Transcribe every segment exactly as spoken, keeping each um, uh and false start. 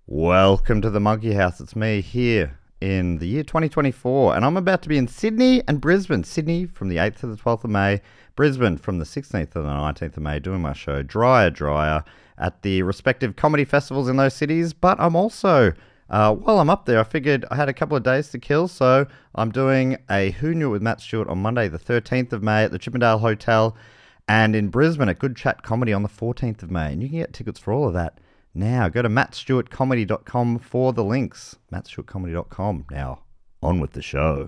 Welcome to the Monkey House. It's me here in the year twenty twenty-four, and I'm about to be in Sydney and Brisbane. Sydney from the eighth to the twelfth of May, Brisbane from the sixteenth to the nineteenth of May, doing my show Dryer Dryer at the respective comedy festivals in those cities. But I'm also, uh, while I'm up there, I figured I had a couple of days to kill, so I'm doing a Who Knew It with Matt Stewart on Monday, the thirteenth of May at the Chippendale Hotel, and in Brisbane at Good Chat Comedy on the fourteenth of May. And you can get tickets for all of that now. Go to matt stewart comedy dot com for the links. matt stewart comedy dot com. Now, on with the show.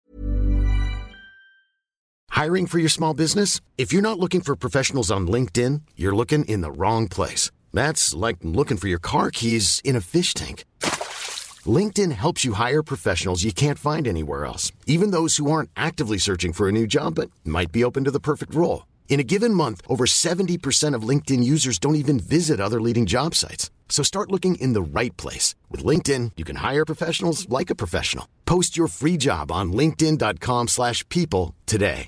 Hiring for your small business? If you're not looking for professionals on LinkedIn, you're looking in the wrong place. That's like looking for your car keys in a fish tank. LinkedIn helps you hire professionals you can't find anywhere else, even those who aren't actively searching for a new job but might be open to the perfect role. In a given month, over seventy percent of LinkedIn users don't even visit other leading job sites. So start looking in the right place. With LinkedIn, you can hire professionals like a professional. Post your free job on linkedin dot com slash people today.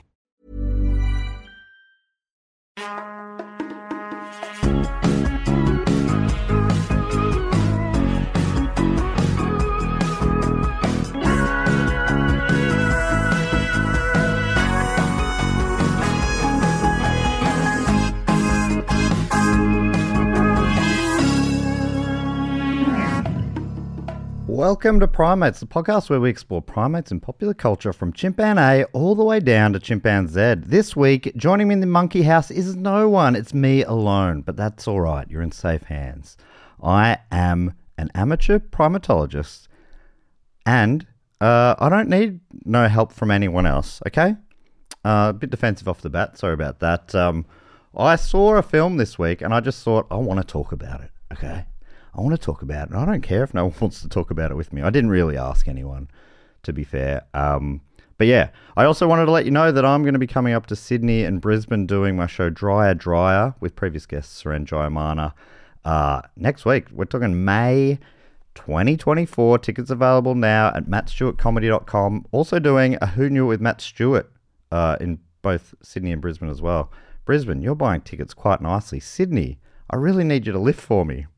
Welcome to Primates, the podcast where we explore primates in popular culture from Chimpan A all the way down to Chimpan Z. This week, joining me in the Monkey House is no one. It's me alone, but that's all right. You're in safe hands. I am an amateur primatologist, and uh, I don't need no help from anyone else, okay? Uh, a bit defensive off the bat. Sorry about that. Um, I saw a film this week, and I just thought, I want to talk about it, okay? I want to talk about it. I don't care if no one wants to talk about it with me. I didn't really ask anyone, to be fair. Um, but yeah, I also wanted to let you know that I'm going to be coming up to Sydney and Brisbane doing my show Dryer Dryer with previous guest Suren Jayamana uh, next week. We're talking May twenty twenty-four. Tickets available now at matt stewart comedy dot com. Also doing a Who Knew It with Matt Stewart uh, in both Sydney and Brisbane as well. Brisbane, you're buying tickets quite nicely. Sydney, I really need you to lift for me.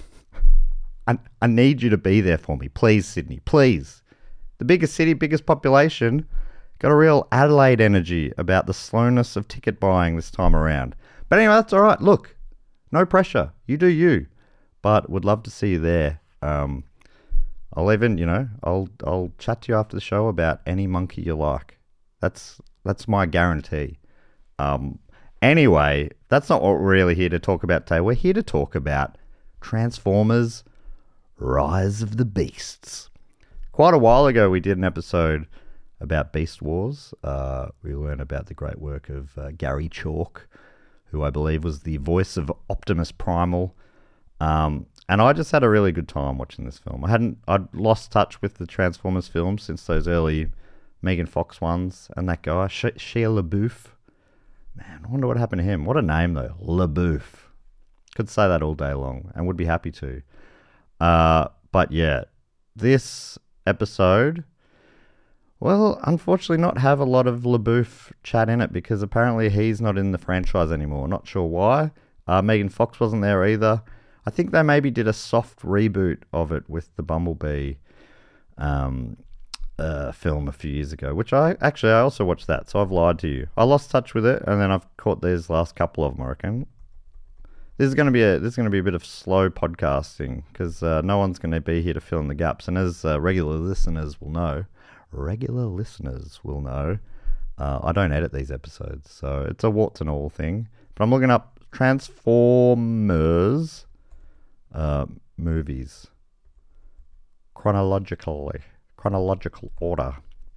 I, I need you to be there for me. Please, Sydney, please. The biggest city, biggest population, got a real Adelaide energy about the slowness of ticket buying this time around. But anyway, that's all right. Look, no pressure. You do you. But would love to see you there. Um, I'll even, you know, I'll I'll chat to you after the show about any monkey you like. That's that's my guarantee. Um, anyway, that's not what we're really here to talk about today. We're here to talk about Transformers Rise of the Beasts. Quite a while ago, we did an episode about Beast Wars. Uh, we learned about the great work of uh, Gary Chalk, who I believe was the voice of Optimus Primal. Um, and I just had a really good time watching this film. I hadn't, I'd lost touch with the Transformers films since those early Megan Fox ones, and that guy, Sh- Shia LaBeouf. Man, I wonder what happened to him. What a name, though. LaBeouf. Could say that all day long, and would be happy to. Uh, but yeah, this episode, well, unfortunately not have a lot of LaBeouf chat in it because apparently he's not in the franchise anymore. Not sure why. Uh, Megan Fox wasn't there either. I think they maybe did a soft reboot of it with the Bumblebee um, uh, film a few years ago, which I actually, I also watched that, so I've lied to you. I lost touch with it, and then I've caught these last couple of them, I reckon. This is going to be a this is going to be a bit of slow podcasting because uh, no one's going to be here to fill in the gaps. And as uh, regular listeners will know, regular listeners will know, uh, I don't edit these episodes, so it's a warts and all thing. But I'm looking up Transformers uh, movies chronologically, chronological order.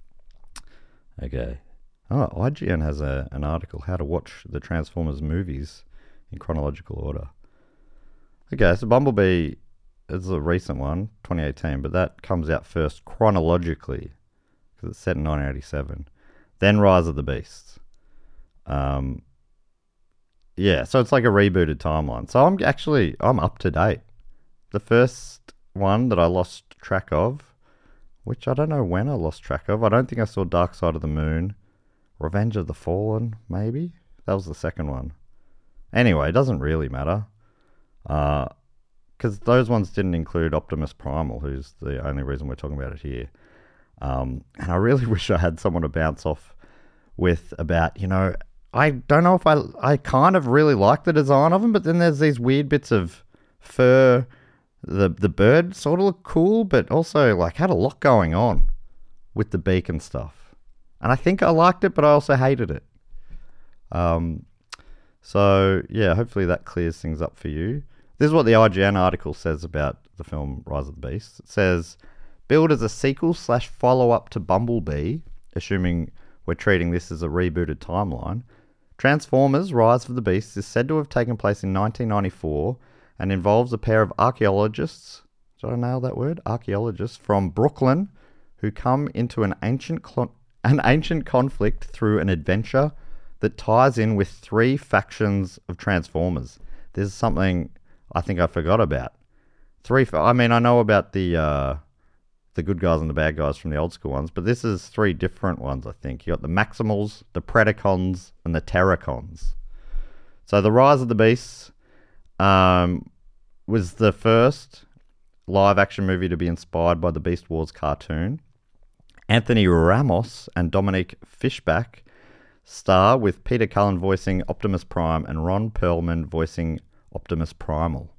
Okay. Oh, I G N has a an article how to watch the Transformers movies in chronological order. Okay, so Bumblebee is a recent one, twenty eighteen, but that comes out first chronologically because it's set in nineteen eighty-seven. Then Rise of the Beasts. Um, yeah, so it's like a rebooted timeline. So I'm actually, I'm up to date. The first one that I lost track of, which I don't know when I lost track of. I don't think I saw Dark Side of the Moon. Revenge of the Fallen, maybe? That was the second one. Anyway, it doesn't really matter. Uh, because those ones didn't include Optimus Primal, who's the only reason we're talking about it here. Um, and I really wish I had someone to bounce off with about, you know, I don't know if I, I kind of really like the design of them, but then there's these weird bits of fur. The the bird sort of looked cool, but also like had a lot going on with the beak and stuff. And I think I liked it, but I also hated it. Um, so yeah, hopefully that clears things up for you. This is what the I G N article says about the film Rise of the Beasts. It says, billed as a sequel slash follow-up to Bumblebee, assuming we're treating this as a rebooted timeline, Transformers Rise of the Beasts is said to have taken place in nineteen ninety-four and involves a pair of archaeologists, did I nail that word? Archaeologists from Brooklyn who come into an ancient cl- an ancient conflict through an adventure that ties in with three factions of Transformers. This is something I think I forgot about. Three. I mean, I know about the uh, the good guys and the bad guys from the old school ones, but this is three different ones, I think. You got the Maximals, the Predacons, and the Terracons. So the Rise of the Beasts um, was the first live-action movie to be inspired by the Beast Wars cartoon. Anthony Ramos and Dominique Fishback star, with Peter Cullen voicing Optimus Prime and Ron Perlman voicing Optimus Primal.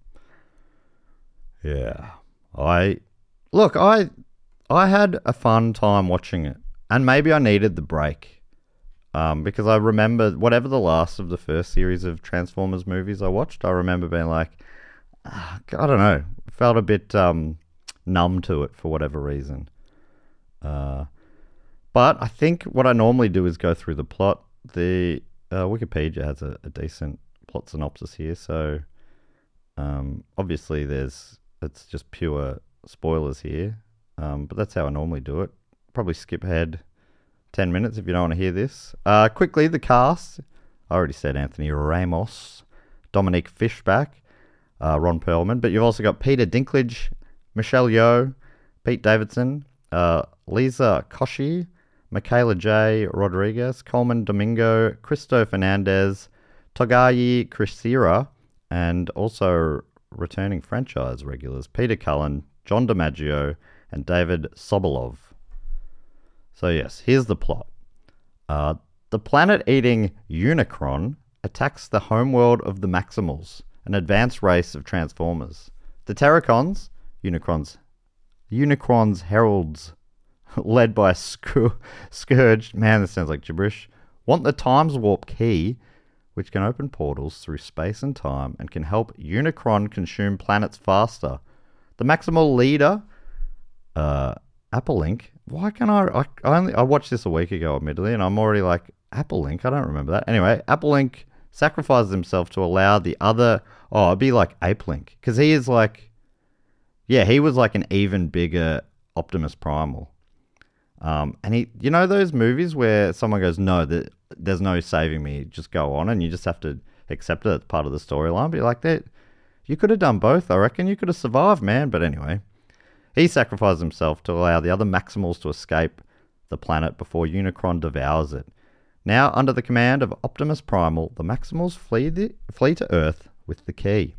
Yeah. I... Look, I I had a fun time watching it. And maybe I needed the break. Um, because I remember, whatever the last of the first series of Transformers movies I watched, I remember being like, I don't know, felt a bit um, numb to it for whatever reason. Uh, but I think what I normally do is go through the plot. The uh, Wikipedia has a, a decent plot synopsis here, so um, obviously there's it's just pure spoilers here, um, but that's how I normally do it. Probably skip ahead ten minutes if you don't want to hear this. Uh, quickly, the cast. I already said Anthony Ramos, Dominique Fishback, uh, Ron Perlman, but you've also got Peter Dinklage, Michelle Yeoh, Pete Davidson, uh, Lisa Koshy, Michaela J. Rodriguez, Coleman Domingo, Cristo Fernandez, Togayi Crisira, and also returning franchise regulars Peter Cullen, John DiMaggio, and David Sobolov. So yes, here's the plot. Uh, the planet-eating Unicron attacks the homeworld of the Maximals, an advanced race of Transformers. The Terracons, Unicron's, Unicron's heralds, led by Scour- Scourge, man, this sounds like gibberish, want the Times Warp key, which can open portals through space and time and can help Unicron consume planets faster. The Maximal leader, uh, Applelink. Why can't I, I? I only I watched this a week ago, admittedly, and I'm already like, Applelink? I don't remember that. Anyway, Applelink sacrifices himself to allow the other. Oh, it'd be like Apelink, because he is like, yeah, he was like an even bigger Optimus Primal. Um, and he, you know, those movies where someone goes, no, that there's no saving me, just go on, and you just have to accept it as part of the storyline. But you're like, that, you could have done both. I reckon you could have survived, man. But anyway, he sacrifices himself to allow the other Maximals to escape the planet before Unicron devours it. Now, under the command of Optimus Primal, the Maximals flee the, flee to Earth with the key.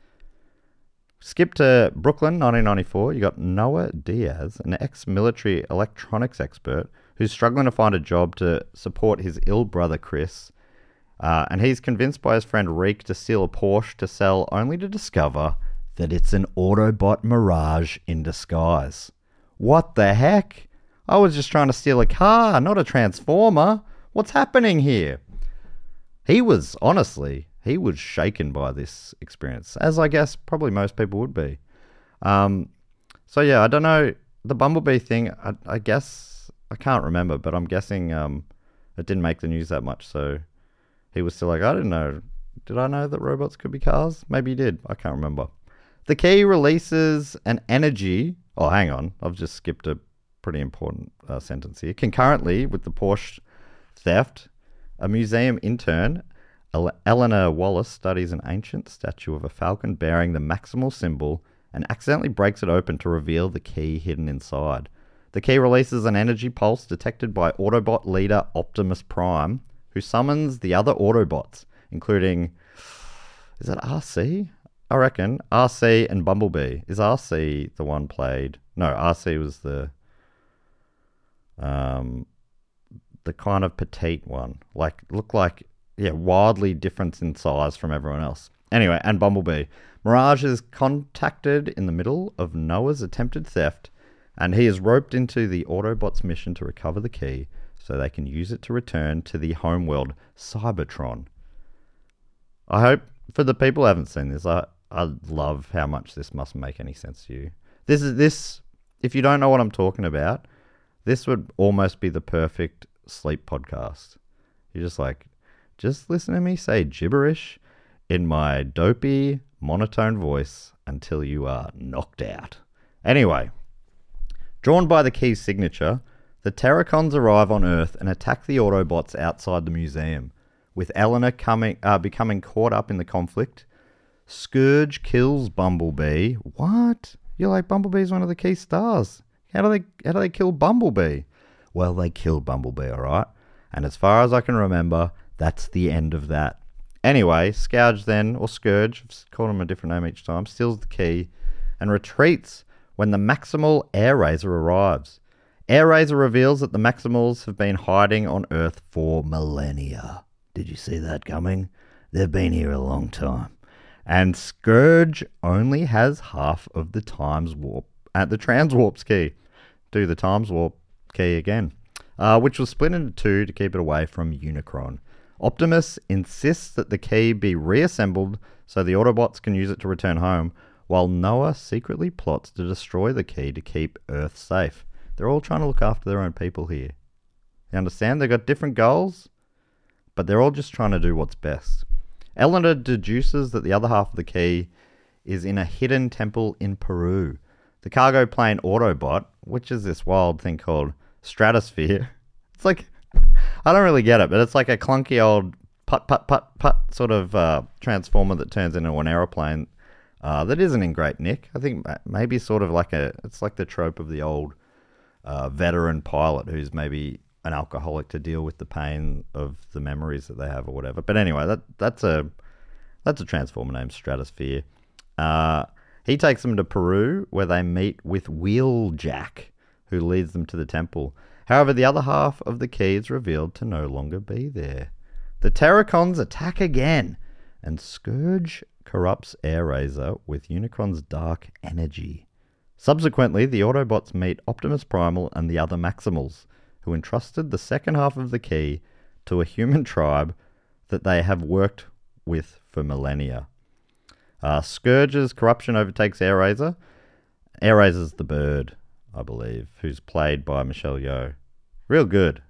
Skip to Brooklyn, nineteen ninety-four. You got Noah Diaz, an ex-military electronics expert who's struggling to find a job to support his ill brother Chris. Uh, and he's convinced by his friend Reek to steal a Porsche to sell, only to discover that it's an Autobot Mirage in disguise. What the heck? I was just trying to steal a car, not a Transformer. What's happening here? He was, honestly, he was shaken by this experience, as I guess probably most people would be. Um, so yeah, I don't know, the Bumblebee thing, I, I guess, I can't remember, but I'm guessing um, it didn't make the news that much, so he was still like, I didn't know, did I know that robots could be cars? Maybe he did, I can't remember. The key releases an energy, oh hang on, I've just skipped a pretty important uh, sentence here. Concurrently with the Porsche theft, a museum intern, Eleanor Wallace, studies an ancient statue of a falcon bearing the Maximal symbol and accidentally breaks it open to reveal the key hidden inside. The key releases an energy pulse detected by Autobot leader Optimus Prime, who summons the other Autobots, including, is that R C? I reckon, R C and Bumblebee. Is R C the one played? No, R C was the um the kind of petite one. Like, looked like, yeah, wildly different in size from everyone else. Anyway, and Bumblebee. Mirage is contacted in the middle of Noah's attempted theft, and he is roped into the Autobots' mission to recover the key so they can use it to return to the homeworld, Cybertron. I hope, for the people who haven't seen this, I, I love how much this must make any sense to you. This is this, if you don't know what I'm talking about, this would almost be the perfect sleep podcast. You're just like, just listen to me say gibberish in my dopey, monotone voice until you are knocked out. Anyway, drawn by the key's signature, the Terracons arrive on Earth and attack the Autobots outside the museum, with Eleanor coming, uh, becoming caught up in the conflict. Scourge kills Bumblebee. What? You're like, Bumblebee's one of the key stars. How do they how do they kill Bumblebee? Well, they killed Bumblebee, all right? And as far as I can remember, that's the end of that. Anyway, Scourge then, or Scourge, I've called him a different name each time, steals the key and retreats when the Maximal Air Razor arrives. Air Razor reveals that the Maximals have been hiding on Earth for millennia. Did you see that coming? They've been here a long time. And Scourge only has half of the Times Warp at the Transwarp's key. Do the Times Warp key again, uh, which was split into two to keep it away from Unicron. Optimus insists that the key be reassembled so the Autobots can use it to return home, while Noah secretly plots to destroy the key to keep Earth safe. They're all trying to look after their own people here. You understand? They've got different goals, but they're all just trying to do what's best. Eleanor deduces that the other half of the key is in a hidden temple in Peru. The cargo plane Autobot, which is this wild thing called Stratosphere. It's like, I don't really get it, but it's like a clunky old put, put, put, put sort of uh, transformer that turns into an aeroplane uh, that isn't in great nick. I think maybe sort of like a, it's like the trope of the old uh, veteran pilot who's maybe an alcoholic to deal with the pain of the memories that they have or whatever. But anyway, that that's a that's a transformer named Stratosphere. Uh, he takes them to Peru, where they meet with Wheeljack, who leads them to the temple. However, the other half of the key is revealed to no longer be there. The Terracons attack again, and Scourge corrupts Air Razor with Unicron's dark energy. Subsequently, the Autobots meet Optimus Primal and the other Maximals, who entrusted the second half of the key to a human tribe that they have worked with for millennia. Uh, Scourge's corruption overtakes Air Razor. Air Razor's the bird, I believe, who's played by Michelle Yeoh. Real good.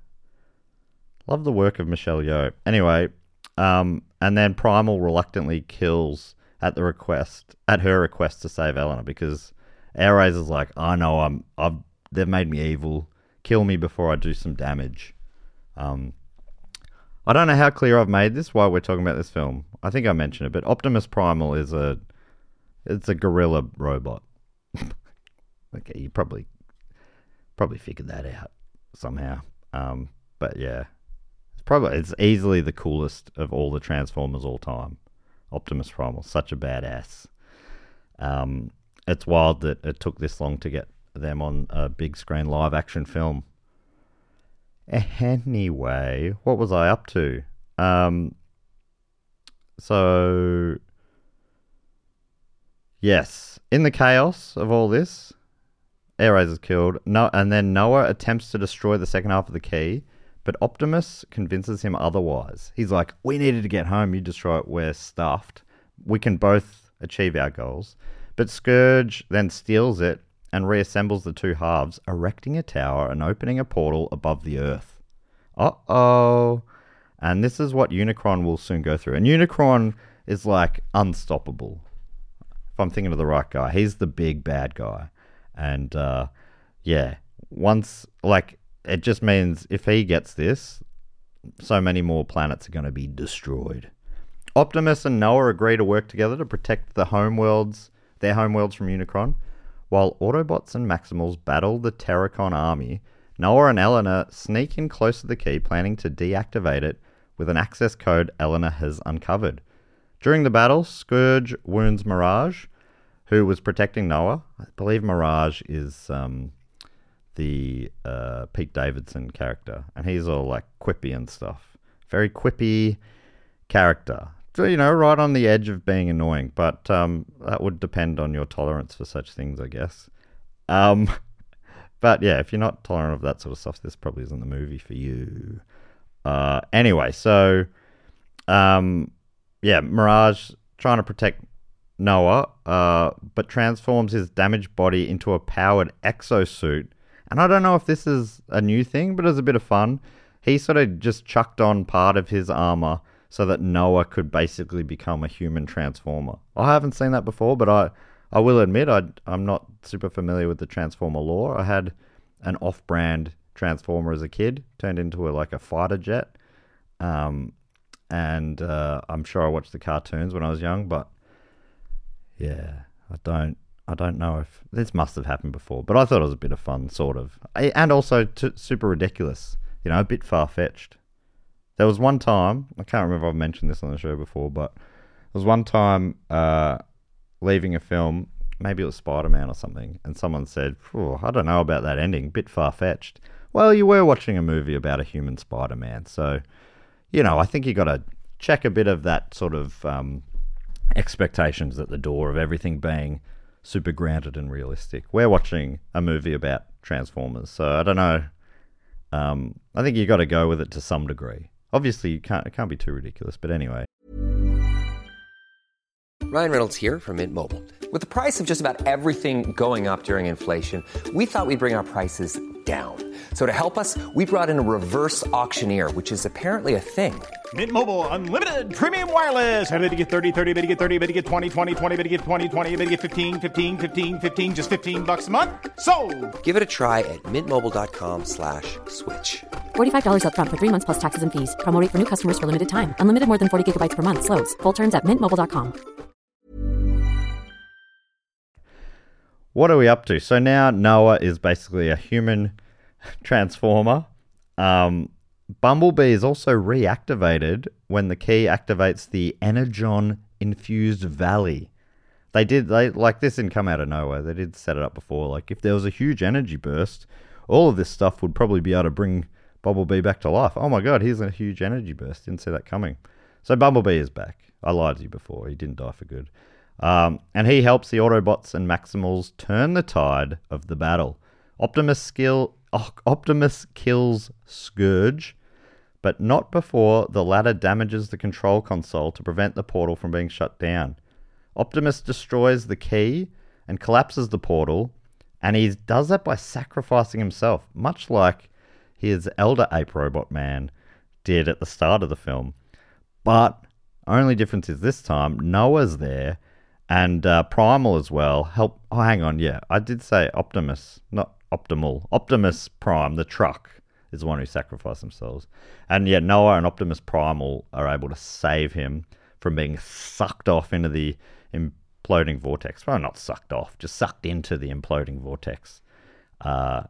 Love the work of Michelle Yeoh. Anyway, um, and then Primal reluctantly kills at the request, at her request to save Eleanor, because Air Razor's like, I know I'm, I've, they've made me evil. Kill me before I do some damage. Um, I don't know how clear I've made this while we're talking about this film. I think I mentioned it, but Optimus Primal is a, it's a gorilla robot. Okay, you probably, probably figured that out somehow. Um, but yeah, it's probably, it's easily the coolest of all the Transformers all time. Optimus Primal, such a badass. Um, it's wild that it took this long to get them on a big screen live action film. Anyway, what was I up to? Um, so, yes, in the chaos of all this, Air Razor's killed, no, and then Noah attempts to destroy the second half of the key, but Optimus convinces him otherwise. He's like, we needed to get home, you destroy it, we're stuffed. We can both achieve our goals. But Scourge then steals it and reassembles the two halves, erecting a tower and opening a portal above the Earth. Uh-oh. And this is what Unicron will soon go through. And Unicron is like unstoppable. If I'm thinking of the right guy, he's the big bad guy. And uh, yeah, once, like, it just means if he gets this, so many more planets are going to be destroyed. Optimus and Noah agree to work together to protect the homeworlds, their homeworlds from Unicron. While Autobots and Maximals battle the Terracon army, Noah and Eleanor sneak in close to the key, planning to deactivate it with an access code Eleanor has uncovered. During the battle, Scourge wounds Mirage, who was protecting Noah. I believe Mirage is um, the uh, Pete Davidson character, and he's all like quippy and stuff. Very quippy character. So, you know, right on the edge of being annoying, but um, that would depend on your tolerance for such things, I guess. Um, but yeah, if you're not tolerant of that sort of stuff, this probably isn't the movie for you. Uh, anyway, so um, yeah, Mirage trying to protect Noah, uh, but transforms his damaged body into a powered exosuit. And I don't know if this is a new thing, but it was a bit of fun. He sort of just chucked on part of his armor so that Noah could basically become a human transformer. I haven't seen that before, but I, I will admit I, I'm not super familiar with the Transformer lore. I had an off-brand Transformer as a kid, turned into a, like a fighter jet. Um, and uh, I'm sure I watched the cartoons when I was young, but yeah, I don't I don't know if... This must have happened before, but I thought it was a bit of fun, sort of. And also t- super ridiculous, you know, a bit far-fetched. There was one time, I can't remember if I've mentioned this on the show before, but there was one time uh, leaving a film, maybe it was Spider-Man or something, and someone said, I don't know about that ending, bit far-fetched. Well, you were watching a movie about a human Spider-Man, so, you know, I think you got to check a bit of that sort of um, expectations at the door of everything being super grounded and realistic. We're watching a movie about Transformers, so I don't know. Um, I think you got to go with it to some degree. Obviously, you can't, it can't be too ridiculous, but anyway. Ryan Reynolds here from Mint Mobile. With the price of just about everything going up during inflation, we thought we'd bring our prices down. So to help us, we brought in a reverse auctioneer, which is apparently a thing. Mint Mobile Unlimited Premium Wireless. How to get thirty, thirty, how to get thirty, how to get twenty, twenty, twenty, how to get twenty, twenty, how to get fifteen, fifteen, fifteen, fifteen, just fifteen bucks a month? Sold! Give it a try at mintmobile.com slash switch. forty-five dollars up front for three months plus taxes and fees. Promo rate for new customers for limited time. Unlimited more than forty gigabytes per month. Slows full terms at mint mobile dot com. What are we up to? So now Noah is basically a human transformer. Um, Bumblebee is also reactivated when the key activates the Energon-infused valley. They did, they like this didn't come out of nowhere. They did set it up before. Like if there was a huge energy burst, all of this stuff would probably be able to bring Bumblebee back to life. Oh my god, here's a huge energy burst. Didn't see that coming. So Bumblebee is back. I lied to you before. He didn't die for good. Um, and he helps the Autobots and Maximals turn the tide of the battle. Optimus skill, oh, Optimus kills Scourge, but not before the latter damages the control console to prevent the portal from being shut down. Optimus destroys the key and collapses the portal, and he does that by sacrificing himself, much like his Elder Ape Robot Man did at the start of the film. But only difference is this time Noah's there, and uh, Primal as well. Help. Oh, hang on. Yeah, I did say Optimus, not Optimal. Optimus Prime, the truck, is the one who sacrificed themselves. And yet Noah and Optimus Primal are able to save him from being sucked off into the imploding vortex. Well, not sucked off, just sucked into the imploding vortex, uh,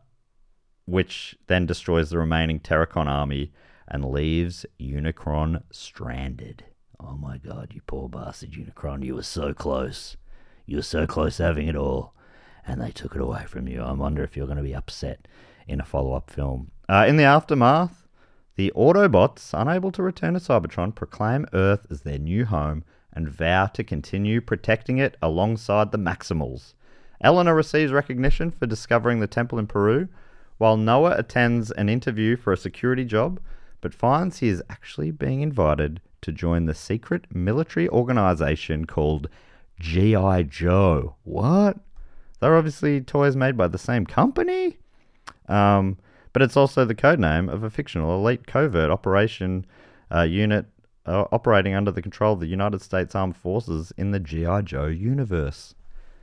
which then destroys the remaining Terracon army and leaves Unicron stranded. Oh my god, you poor bastard Unicron, you were so close. You were so close to having it all, and they took it away from you. I wonder if you're going to be upset in a follow-up film. Uh, in the aftermath, the Autobots, unable to return to Cybertron, proclaim Earth as their new home and vow to continue protecting it alongside the Maximals. Eleanor receives recognition for discovering the temple in Peru, while Noah attends an interview for a security job, but finds he is actually being invited to join the secret military organization called G I. Joe. What? They're obviously toys made by the same company? Um, but it's also the codename of a fictional elite covert operation uh, unit uh, operating under the control of the United States Armed Forces in the G I. Joe universe.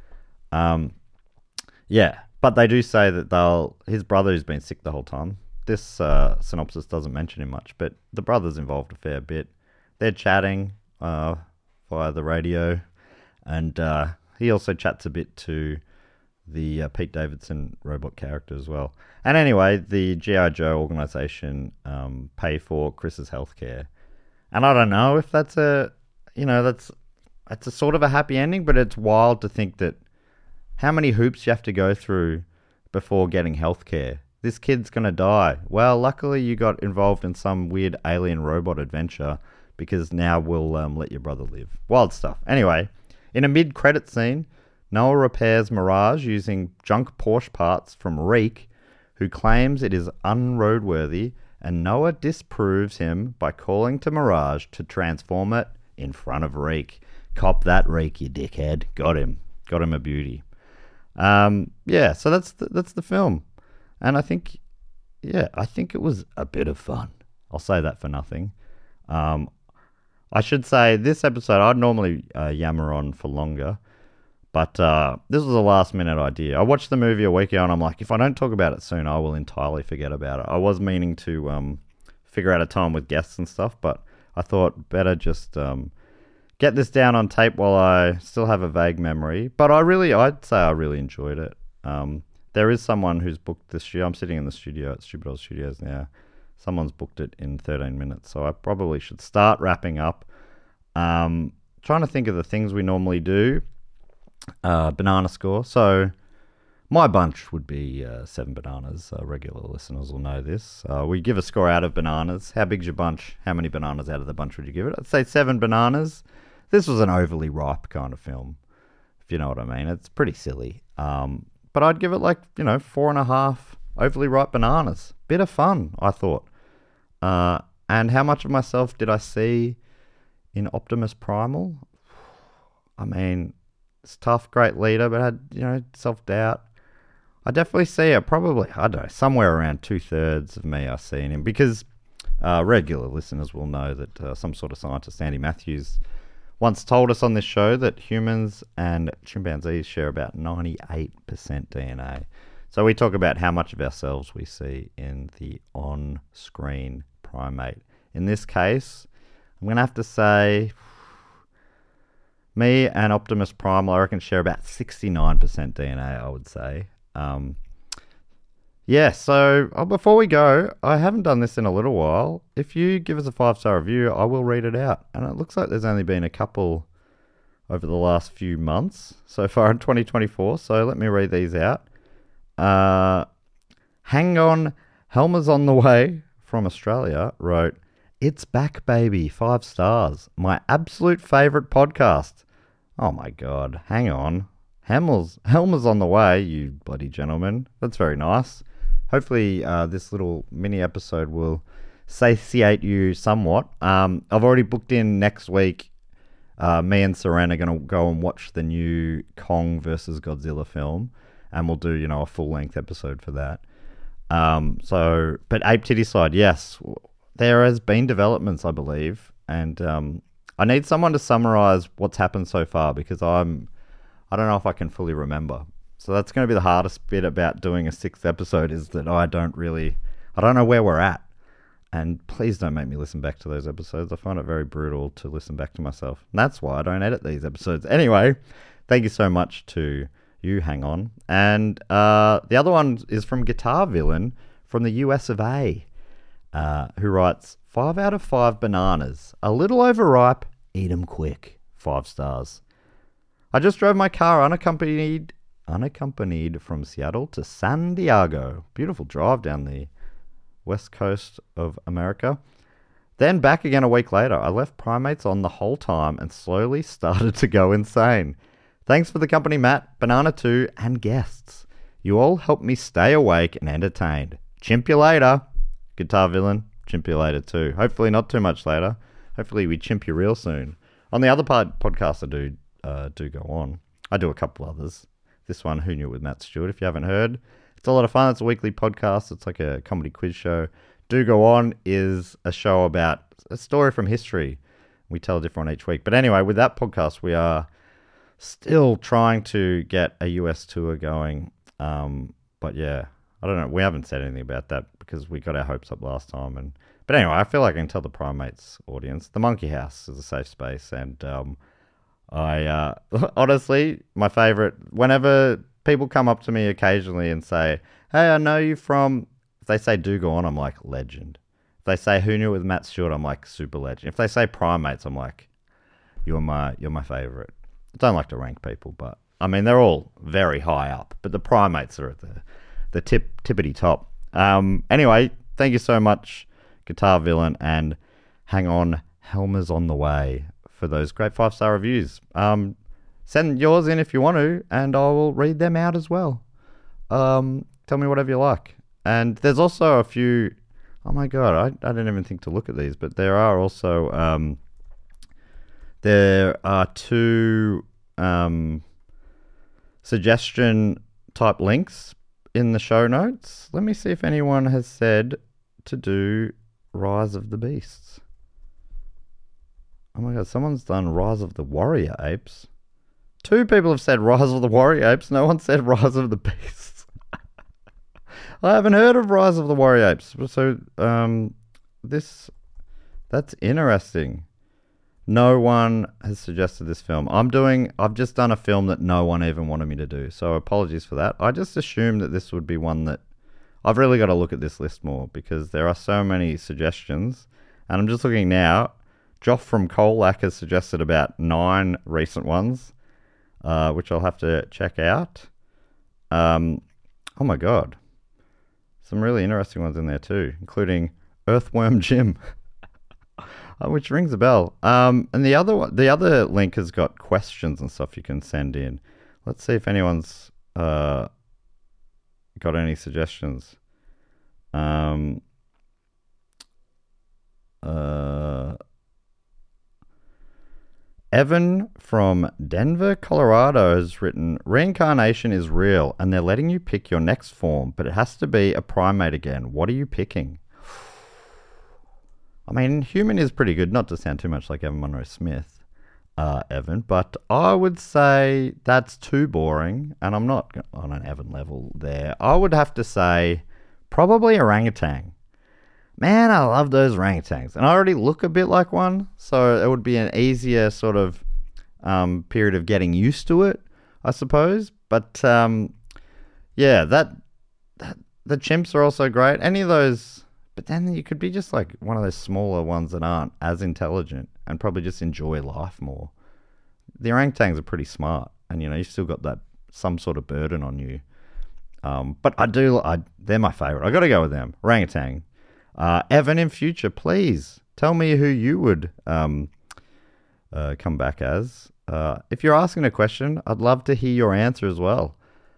Um, yeah, but they do say that they'll his brother who's been sick the whole time. This uh, synopsis doesn't mention him much, but the brother's involved a fair bit. They're chatting uh, via the radio, and uh, he also chats a bit to the uh, Pete Davidson robot character as well. And anyway, the G I. Joe organization um, pay for Chris's healthcare. And I don't know if that's a, you know, that's it's a sort of a happy ending, but it's wild to think that how many hoops you have to go through before getting healthcare. This kid's going to die. Well, luckily you got involved in some weird alien robot adventure because now we'll um, let your brother live. Wild stuff. Anyway, in a mid-credit scene, Noah repairs Mirage using junk Porsche parts from Reek, who claims it is unroadworthy, and Noah disproves him by calling to Mirage to transform it in front of Reek. Cop that, Reek, you dickhead. Got him. Got him a beauty. Um, yeah, so that's the, that's the film. And I think, yeah, I think it was a bit of fun. I'll say that for nothing. Um, I should say this episode, I'd normally uh, yammer on for longer, but uh, this was a last minute idea. I watched the movie a week ago and I'm like, if I don't talk about it soon, I will entirely forget about it. I was meaning to um, figure out a time with guests and stuff, but I thought better just um, get this down on tape while I still have a vague memory. But I really, I'd say I really enjoyed it. Um, There is someone who's booked this studio. I'm sitting in the studio at Stupid Old Studios now. Someone's booked it in thirteen minutes, so I probably should start wrapping up. Um, trying to think of the things we normally do. Uh, banana score. So my bunch would be uh, seven bananas. Uh, regular listeners will know this. Uh, we give a score out of bananas. How big's your bunch? How many bananas out of the bunch would you give it? I'd say seven bananas. This was an overly ripe kind of film, if you know what I mean. It's pretty silly. Um, But I'd give it like, you know, four and a half overly ripe bananas. Bit of fun, I thought. Uh, and how much of myself did I see in Optimus Primal? I mean, it's tough, great leader, but had, you know, self-doubt. I definitely see it. Probably, I don't know, somewhere around two-thirds of me I see in him. Because uh, regular listeners will know that uh, some sort of scientist, Andy Matthews, once told us on this show that humans and chimpanzees share about ninety-eight percent D N A. So we talk about how much of ourselves we see in the on-screen primate. In this case, I'm going to have to say me and Optimus Primal, I reckon, share about sixty-nine percent D N A, I would say. Um, yeah, so oh, before we go, I haven't done this in a little while. If you give us a five-star review, I will read it out. And it looks like there's only been a couple over the last few months so far in twenty twenty-four. So let me read these out. Uh, Hang on, Helmer's on the way from Australia wrote, "It's back, baby, five stars. My absolute favourite podcast." Oh my God, hang on. Helmer's, Helmer's on the way, you bloody gentleman. That's very nice. Hopefully uh, this little mini episode will satiate you somewhat. Um, I've already booked in next week. Uh, me and Seren are going to go and watch the new Kong versus Godzilla film, and we'll do, you know, a full-length episode for that. Um, so, but Ape Titty Slide, yes, there has been developments, I believe, and um, I need someone to summarize what's happened so far because I'm, I don't know if I can fully remember. So that's going to be the hardest bit about doing a sixth episode is that I don't really, I don't know where we're at. And please don't make me listen back to those episodes. I find it very brutal to listen back to myself. And that's why I don't edit these episodes. Anyway, thank you so much to you, Hang On. And uh, the other one is from Guitar Villain from the U S of A, uh, who writes, five out of five bananas. A little overripe, eat 'em quick. Five stars. I just drove my car unaccompanied unaccompanied from Seattle to San Diego. Beautiful drive down the west coast of America. Then back again a week later. I left primates on the whole time and slowly started to go insane. Thanks for the company, Matt, Banana two, and guests. You all helped me stay awake and entertained. Chimp you later. Guitar Villain, chimp you later too. Hopefully not too much later. Hopefully we chimp you real soon. On the other part podcast I do, uh, do go on. I do a couple others. This one, Who Knew It with Matt Stewart, if you haven't heard. It's a lot of fun. It's a weekly podcast. It's like a comedy quiz show. Do Go On is a show about a story from history. We tell a different one each week. But anyway, with that podcast, we are still trying to get a U S tour going. Um, but yeah, I don't know. We haven't said anything about that because we got our hopes up last time. And But anyway, I feel like I can tell the Primates audience. The Monkey House is a safe space. And um, I uh, honestly, my favorite, whenever people come up to me occasionally and say, hey, I know you from, if they say Do Go On, I'm like, legend. If they say Who Knew It with Matt Stewart, I'm like, super legend. If they say Primates, I'm like, you're my you're my favourite. I don't like to rank people, but I mean they're all very high up, but the primates are at the the tip tippity top. Um, anyway, thank you so much, Guitar Villain, and hang on, Helmer's on the way for those great five star reviews. Um, send yours in if you want to, and I will read them out as well. Um, tell me whatever you like. And there's also a few. Oh my god, I I didn't even think to look at these, but there are also um, there are two um, suggestion type links in the show notes. Let me see if anyone has said to do Rise of the Beasts. Oh my god, someone's done Rise of the Warrior Apes. Two people have said Rise of the Warrior Apes. No one said Rise of the Beasts. I haven't heard of Rise of the Warrior Apes. So, um, this, that's interesting. No one has suggested this film. I'm doing, I've just done a film that no one even wanted me to do. So apologies for that. I just assumed that this would be one that, I've really got to look at this list more because there are so many suggestions. And I'm just looking now. Joff from Colac has suggested about nine recent ones, uh, which I'll have to check out. Um, oh my God. Some really interesting ones in there too, including Earthworm Jim. Which rings a bell. Um, and the other one, the other link has got questions and stuff you can send in. Let's see if anyone's uh, got any suggestions. Um, uh, Evan from Denver, Colorado has written, reincarnation is real and they're letting you pick your next form, but it has to be a primate again. What are you picking? I mean, human is pretty good, not to sound too much like Evan Monroe Smith, uh, Evan, but I would say that's too boring, and I'm not on an Evan level there. I would have to say probably orangutan. Man, I love those orangutans, and I already look a bit like one, so it would be an easier sort of um, period of getting used to it, I suppose. But um, yeah, that, that the chimps are also great. Any of those. But then you could be just like one of those smaller ones that aren't as intelligent and probably just enjoy life more. The orangutans are pretty smart, and you know, you've still got that some sort of burden on you. Um, but I do, I, they're my favorite. I got to go with them. Orangutan. Uh, Evan, in future, please tell me who you would um, uh, come back as. Uh, if you're asking a question, I'd love to hear your answer as well.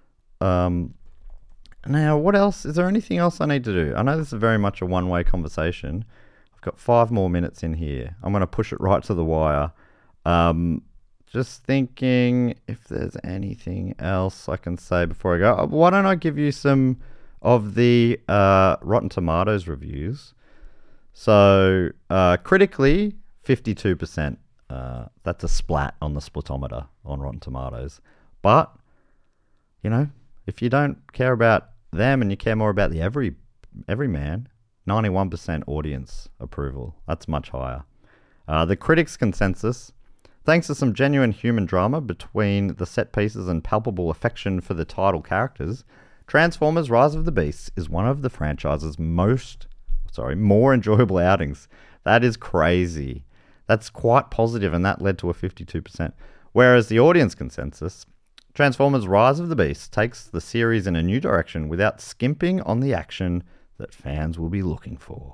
Um, Now, what else? Is there anything else I need to do? I know this is very much a one-way conversation. I've got five more minutes in here. I'm going to push it right to the wire. Um, just thinking if there's anything else I can say before I go. Why don't I give you some of the uh, Rotten Tomatoes reviews? So, uh, critically, fifty-two percent. Uh, that's a splat on the splatometer on Rotten Tomatoes. But, you know, if you don't care about them and you care more about the every every man, ninety-one percent audience approval. That's much higher. Uh, the critics' consensus, thanks to some genuine human drama between the set pieces and palpable affection for the title characters, Transformers Rise of the Beasts is one of the franchise's most, sorry, more enjoyable outings. That is crazy. That's quite positive, and that led to a fifty-two percent. Whereas the audience consensus, Transformers Rise of the Beast takes the series in a new direction without skimping on the action that fans will be looking for.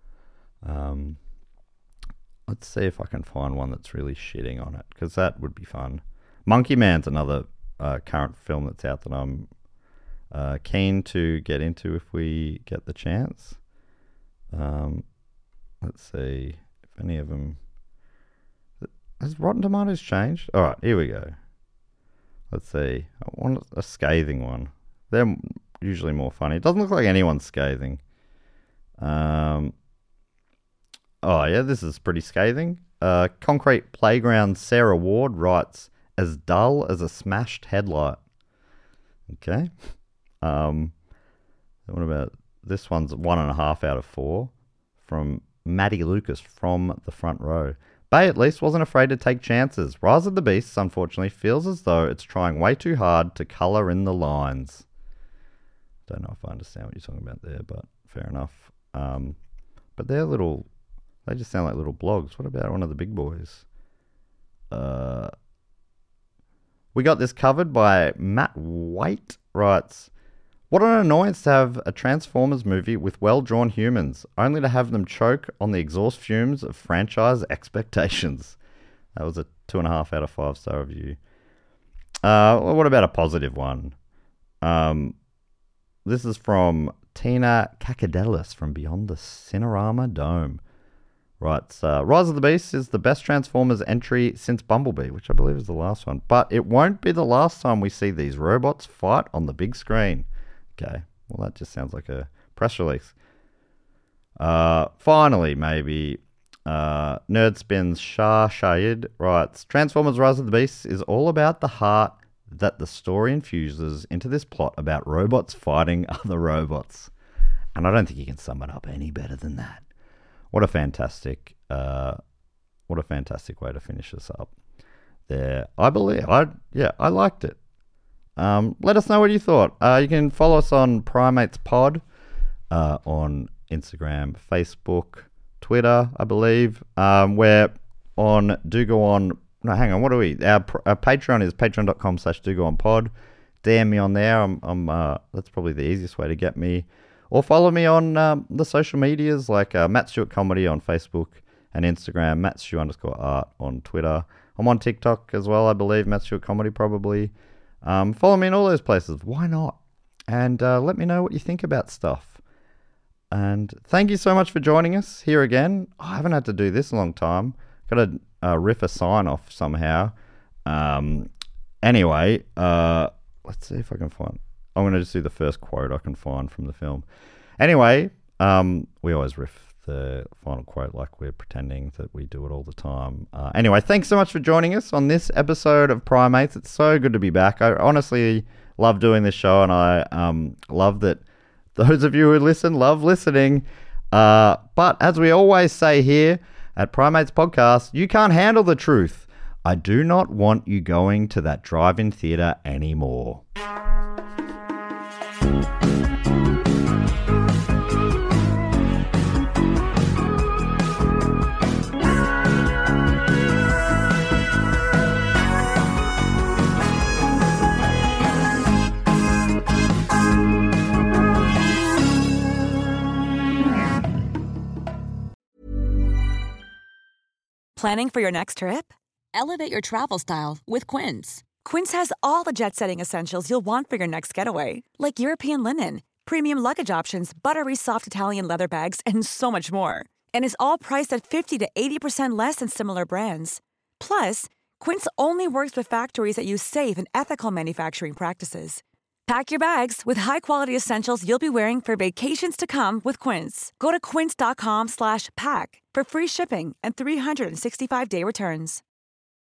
Um, let's see if I can find one that's really shitting on it, because that would be fun. Monkey Man's another uh, current film that's out that I'm uh, keen to get into if we get the chance. Um, let's see if any of them... Has Rotten Tomatoes changed? All right, here we go. Let's see. I want a scathing one. They're usually more funny. It doesn't look like anyone's scathing. Um. Oh, yeah, this is pretty scathing. Uh, Concrete Playground Sarah Ward writes, as dull as a smashed headlight. Okay. Um. What about this one's one and a half out of four from Maddie Lucas from the front row. Bay at least wasn't afraid to take chances. Rise of the Beasts, unfortunately, feels as though it's trying way too hard to colour in the lines. Don't know if I understand what you're talking about there, but fair enough. Um, but they're little, they just sound like little blogs. What about one of the big boys? Uh, we got this covered by Matt White. Writes, what an annoyance to have a Transformers movie with well-drawn humans, only to have them choke on the exhaust fumes of franchise expectations. That was a two and a half out of five star review. Uh, what about a positive one? Um, this is from Tina Kakadelis from Beyond the Cinerama Dome. Writes, uh, Rise of the Beast is the best Transformers entry since Bumblebee, which I believe is the last one. But it won't be the last time we see these robots fight on the big screen. Okay, well that just sounds like a press release. Uh, finally, maybe, uh, Nerdspin's Shah Shahid writes, Transformers Rise of the Beast is all about the heart that the story infuses into this plot about robots fighting other robots. And I don't think you can sum it up any better than that. What a fantastic, uh, what a fantastic way to finish this up. There, I believe, I yeah, I liked it. Um, let us know what you thought. Uh, you can follow us on Primates Pod uh, on Instagram, Facebook, Twitter, I believe. Um, we're on Do Go On. No, hang on. What are we? Our, our Patreon is patreon.com slash Do Go On Pod. D M me on there. I'm. I'm uh, that's probably the easiest way to get me. Or follow me on um, the social medias like uh, Matt Stewart Comedy on Facebook and Instagram, Matt Stewart underscore art on Twitter. I'm on TikTok as well, I believe, Matt Stewart Comedy probably. Um, follow me in all those places. Why not? And uh, let me know what you think about stuff. And thank you so much for joining us here again. I haven't had to do this in a long time. Got to uh, riff a sign off somehow. Um, anyway, uh, let's see if I can find... I'm going to just do the first quote I can find from the film. Anyway, um, we always riff the final quote like we're pretending that we do it all the time. Uh, anyway, thanks so much for joining us on this episode of Primates. It's so good to be back. I honestly love doing this show, and I um, love that those of you who listen love listening. Uh, but as we always say here at Primates Podcast, you can't handle the truth. I do not want you going to that drive-in theater anymore. Planning for your next trip? Elevate your travel style with Quince. Quince has all the jet-setting essentials you'll want for your next getaway, like European linen, premium luggage options, buttery soft Italian leather bags, and so much more. And is all priced at fifty to eighty percent less than similar brands. Plus, Quince only works with factories that use safe and ethical manufacturing practices. Pack your bags with high-quality essentials you'll be wearing for vacations to come with Quince. Go to quince.com slash pack for free shipping and three sixty-five day returns.